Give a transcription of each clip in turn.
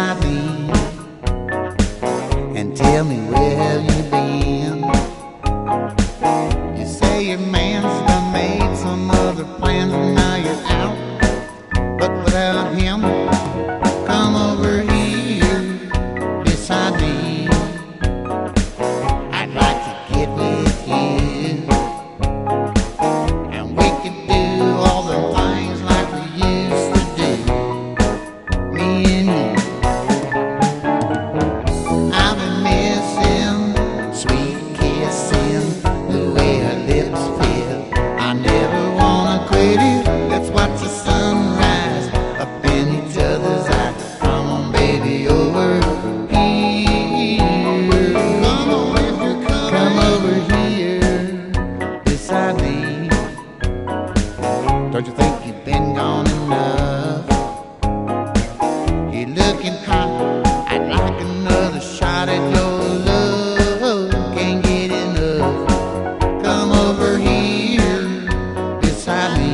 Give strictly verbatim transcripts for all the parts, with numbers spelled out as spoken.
beside me and tell me where have you been. You say your man's done made some other plans and now you're out, but without him, come over here beside me. I'd like to get with you, and we could do all the things like we used to do, me and you. I've been missing sweet kissing, the way her lips feel. I never wanna quit it. Let's watch the sunrise up in each other's eyes. Come on, baby, over here. Come on, if you come, come over here beside me. Don't you think you've been gone enough? You're looking hot. I'd like another shot at your love. Can't get enough. Come over here beside me.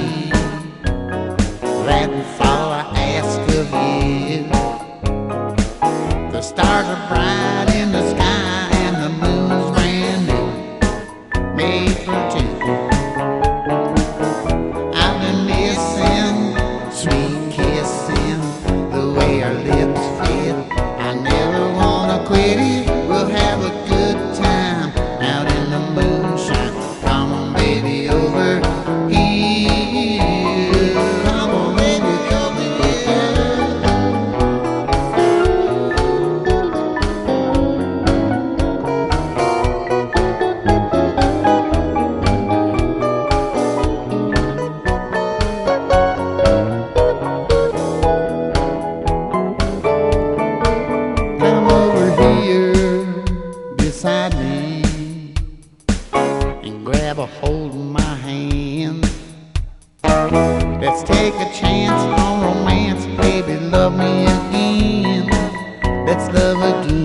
That's all I ask of you. The stars are bright in the sky and the moon's brand new, made for two. I've been missing sweet kissing, the way our lips feel. I never wanna quit it. We'll have a good time out in the moonshine. Come on, baby, over here. Come on, baby, come here. Come over here beside me and grab a hold of my hand. Let's take a chance on romance, baby, love me again. Let's love again.